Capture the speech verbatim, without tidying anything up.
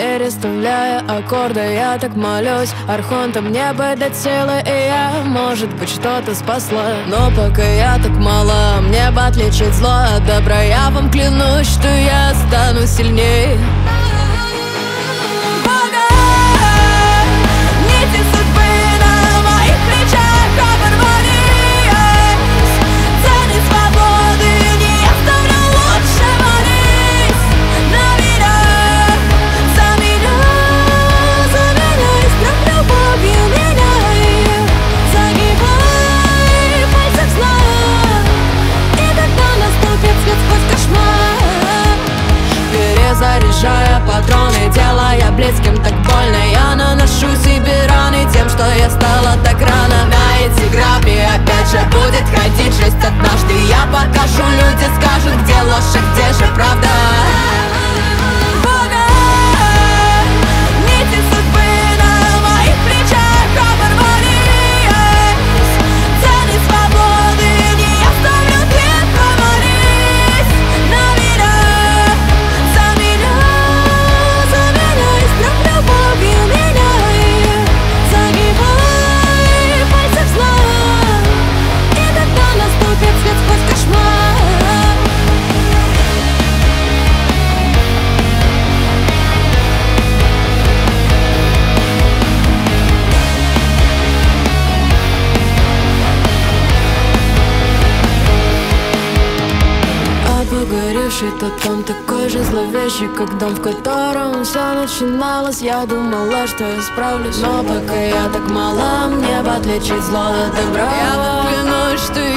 переставляя аккорды, я так молюсь архонтам небо дать силы, и я, может быть, что-то спасла. Но пока я так мала, мне бы отличить зло от добра. Я вам клянусь, что я стану сильней. Заряжая патроны, делая близким так больно, я наношу себе раны тем, что я стала так рано. На эти грабли опять же будет ходить жесть однажды. Я покажу, люди скажут, где ложь, а где же правда. Погоревший тот дом такой же зловещий, как дом, в котором все начиналось. Я думала, что я справлюсь, но пока я так мала, мне бы отличить зло от добра. Я вам клянусь, что